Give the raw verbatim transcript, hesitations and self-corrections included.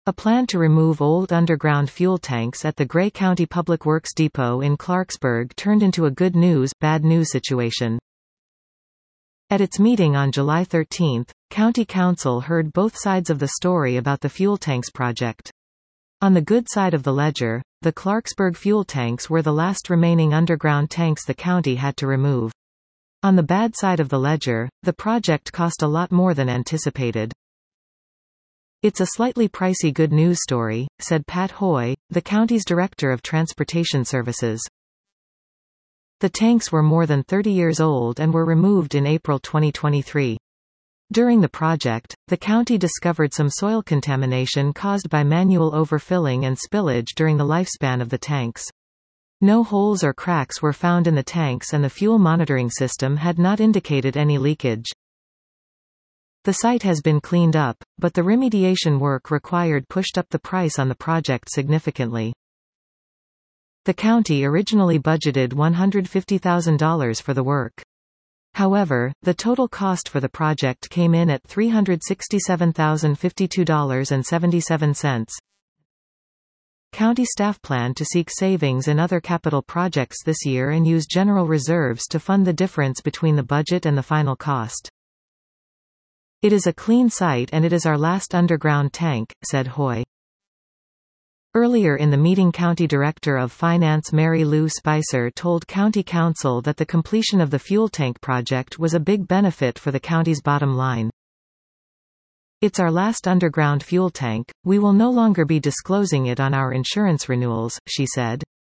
A plan to remove old underground fuel tanks at the Gray County Public Works Depot in Clarksburg turned into a good news, bad news situation. At its meeting on July thirteenth, County Council heard both sides of the story about the fuel tanks project. On the good side of the ledger, the Clarksburg fuel tanks were the last remaining underground tanks the county had to remove. On the bad side of the ledger, the project cost a lot more than anticipated. "It's a slightly pricey good news story," said Pat Hoy, the county's director of transportation services. The tanks were more than thirty years old and were removed in April twenty twenty-three. During the project, the county discovered some soil contamination caused by manual overfilling and spillage during the lifespan of the tanks. No holes or cracks were found in the tanks and the fuel monitoring system had not indicated any leakage. The site has been cleaned up, but the remediation work required pushed up the price on the project significantly. The county originally budgeted one hundred fifty thousand dollars for the work. However, the total cost for the project came in at three hundred sixty-seven thousand fifty-two dollars and seventy-seven cents. County staff plan to seek savings in other capital projects this year and use general reserves to fund the difference between the budget and the final cost. "It is a clean site and it is our last underground tank," said Hoy. Earlier in the meeting, County Director of Finance Mary Lou Spicer told County Council that the completion of the fuel tank project was a big benefit for the county's bottom line. "It's our last underground fuel tank, we will no longer be disclosing it on our insurance renewals," she said.